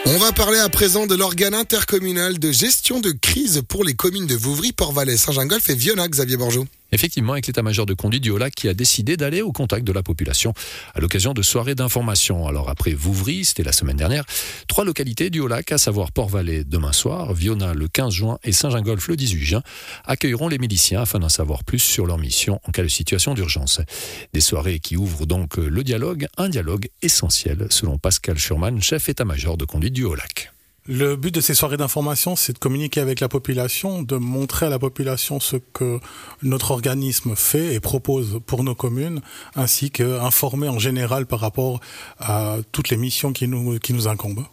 On va parler à présent de l'organe intercommunal de gestion de crise pour les communes de Vouvry, Port-Valais, Saint-Gingolph et Vionnac, Xavier Borgeaud. Effectivement, avec l'état-major de conduite du Haut-Lac qui a décidé d'aller au contact de la population à l'occasion de soirées d'information. Alors après Vouvry, c'était la semaine dernière, 3 localités du Haut-Lac, à savoir Port-Valais demain soir, Vionnac le 15 juin et Saint-Gingolph le 18 juin, accueilleront les miliciens afin d'en savoir plus sur leur mission en cas de situation d'urgence. Des soirées qui ouvrent donc le dialogue, un dialogue essentiel selon Pascal Schurman, chef état-major de conduite du Haut-Lac. Le but de ces soirées d'information, c'est de communiquer avec la population, de montrer à la population ce que notre organisme fait et propose pour nos communes, ainsi qu'informer en général par rapport à toutes les missions qui nous incombent.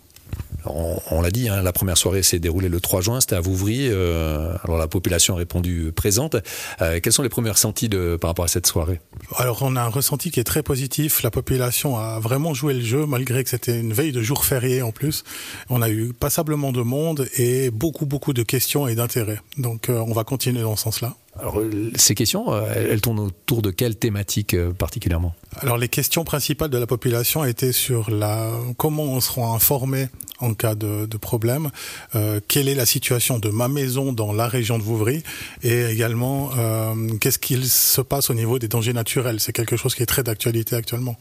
On l'a dit, la première soirée s'est déroulée le 3 juin, c'était à Vouvry. Alors la population a répondu présente. Quels sont les premiers ressentis par rapport à cette soirée ? Alors on a un ressenti qui est très positif. La population a vraiment joué le jeu, malgré que c'était une veille de jour férié en plus. On a eu passablement de monde et beaucoup de questions et d'intérêt. Donc on va continuer dans ce sens-là. Alors, ces questions, elles tournent autour de quelle thématique particulièrement ? Alors, les questions principales de la population étaient sur comment on sera informé en cas de problème, quelle est la situation de ma maison dans la région de Vouvry, et également qu'est-ce qu'il se passe au niveau des dangers naturels. C'est quelque chose qui est très d'actualité actuellement.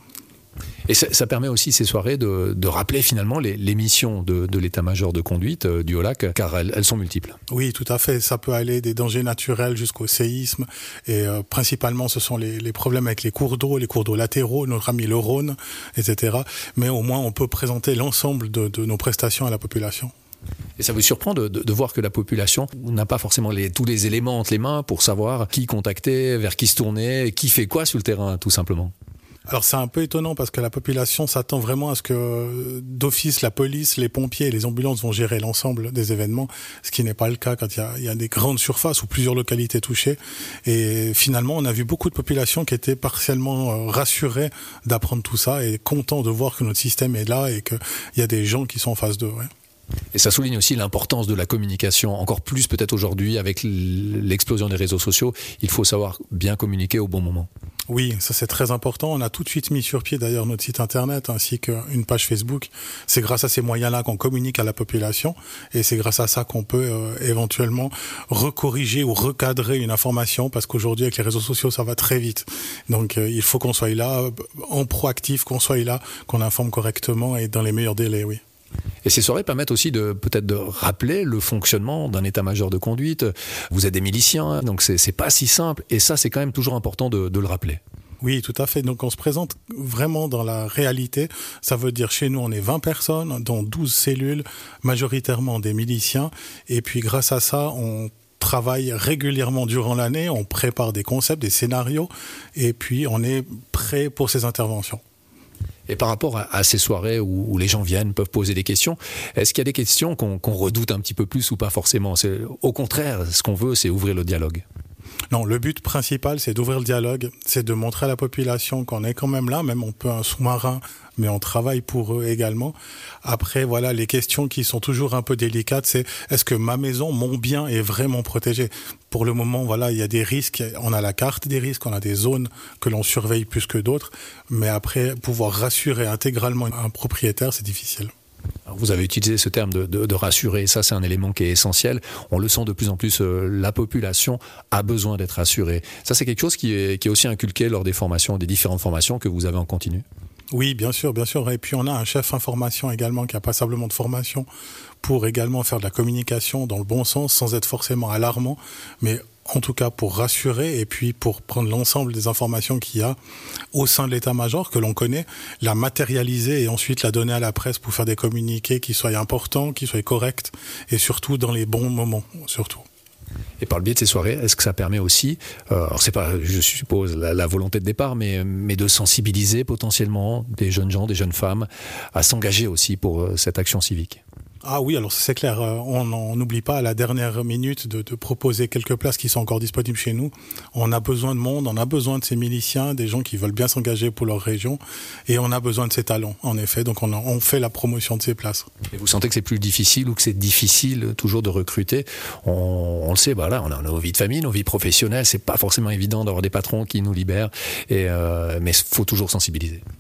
Et ça permet aussi ces soirées de rappeler finalement les missions de l'état-major de conduite du Haut-Lac, car elles sont multiples. Oui, tout à fait. Ça peut aller des dangers naturels jusqu'au séisme. Et principalement, ce sont les problèmes avec les cours d'eau latéraux, notre ami le Rhône, etc. Mais au moins, on peut présenter l'ensemble de nos prestations à la population. Et ça vous surprend de voir que la population n'a pas forcément tous les éléments entre les mains pour savoir qui contacter, vers qui se tourner, qui fait quoi sur le terrain, tout simplement ? Alors c'est un peu étonnant parce que la population s'attend vraiment à ce que d'office la police, les pompiers et les ambulances vont gérer l'ensemble des événements, ce qui n'est pas le cas quand il y a des grandes surfaces ou plusieurs localités touchées. Et finalement, on a vu beaucoup de populations qui étaient partiellement rassurées d'apprendre tout ça et contents de voir que notre système est là et qu'il y a des gens qui sont en face d'eux. Ouais. Et ça souligne aussi l'importance de la communication, encore plus peut-être aujourd'hui avec l'explosion des réseaux sociaux. Il faut savoir bien communiquer au bon moment. Oui, ça c'est très important. On a tout de suite mis sur pied d'ailleurs notre site internet ainsi qu'une page Facebook. C'est grâce à ces moyens-là qu'on communique à la population et c'est grâce à ça qu'on peut éventuellement recorriger ou recadrer une information parce qu'aujourd'hui avec les réseaux sociaux ça va très vite. Donc il faut qu'on soit là, en proactif, qu'on soit là, qu'on informe correctement et dans les meilleurs délais, oui. Et ces soirées permettent aussi peut-être de rappeler le fonctionnement d'un état-major de conduite. Vous êtes des miliciens, donc c'est pas si simple. Et ça, c'est quand même toujours important de le rappeler. Oui, tout à fait. Donc on se présente vraiment dans la réalité. Ça veut dire chez nous, on est 20 personnes, dont 12 cellules, majoritairement des miliciens. Et puis grâce à ça, on travaille régulièrement durant l'année. On prépare des concepts, des scénarios. Et puis on est prêt pour ces interventions. Et par rapport à ces soirées où les gens viennent, peuvent poser des questions, est-ce qu'il y a des questions qu'on redoute un petit peu plus ou pas forcément ? Au contraire, ce qu'on veut, c'est ouvrir le dialogue. Non, le but principal, c'est d'ouvrir le dialogue, c'est de montrer à la population qu'on est quand même là, même on peut un sous-marin, mais on travaille pour eux également. Après, voilà, les questions qui sont toujours un peu délicates, c'est est-ce que ma maison, mon bien est vraiment protégé ? Pour le moment, voilà, il y a des risques, on a la carte des risques, on a des zones que l'on surveille plus que d'autres, mais après, pouvoir rassurer intégralement un propriétaire, c'est difficile. Alors vous avez utilisé ce terme de rassurer, ça c'est un élément qui est essentiel. On le sent de plus en plus, la population a besoin d'être rassurée. Ça c'est quelque chose qui est aussi inculqué lors des formations, des différentes formations que vous avez en continu. Oui, bien sûr. Et puis on a un chef information également qui a passablement de formation pour également faire de la communication dans le bon sens, sans être forcément alarmant, mais en tout cas pour rassurer et puis pour prendre l'ensemble des informations qu'il y a au sein de l'état-major que l'on connaît, la matérialiser et ensuite la donner à la presse pour faire des communiqués qui soient importants, qui soient corrects et surtout dans les bons moments, surtout. Et par le biais de ces soirées, est-ce que ça permet aussi, alors c'est pas, je suppose, la volonté de départ, mais de sensibiliser potentiellement des jeunes gens, des jeunes femmes à s'engager aussi pour cette action civique ? Ah oui, alors c'est clair, on n'oublie pas à la dernière minute de proposer quelques places qui sont encore disponibles chez nous. On a besoin de monde, on a besoin de ces miliciens, des gens qui veulent bien s'engager pour leur région, et on a besoin de ces talents, en effet. Donc on fait la promotion de ces places. Et vous sentez que c'est plus difficile ou que c'est difficile toujours de recruter ? On le sait, bah là, on a nos vies de famille, nos vies professionnelles, c'est pas forcément évident d'avoir des patrons qui nous libèrent, mais il faut toujours sensibiliser.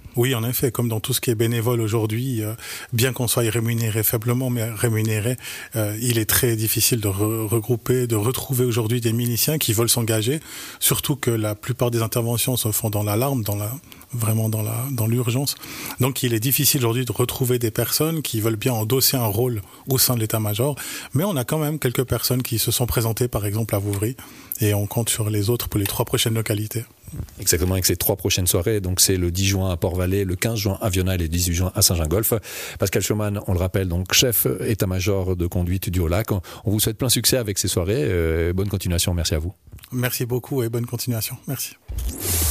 Oui, en effet, comme dans tout ce qui est bénévole aujourd'hui, bien qu'on soit rémunéré faiblement, mais rémunéré, il est très difficile de regrouper, de retrouver aujourd'hui des miliciens qui veulent s'engager, surtout que la plupart des interventions se font dans l'alarme, dans l'urgence. Donc il est difficile aujourd'hui de retrouver des personnes qui veulent bien endosser un rôle au sein de l'état-major, mais on a quand même quelques personnes qui se sont présentées par exemple à Vouvry, et on compte sur les autres pour les 3 prochaines localités. Exactement, avec ces 3 prochaines soirées, donc c'est le 10 juin à Port-Vallée, le 15 juin à Viona et le 18 juin à Saint-Gingolph. Pascal Schumann, on le rappelle, donc chef état-major de conduite du Haut-Lac. On vous souhaite plein succès avec ces soirées. Bonne continuation, merci à vous. Merci beaucoup et bonne continuation. Merci.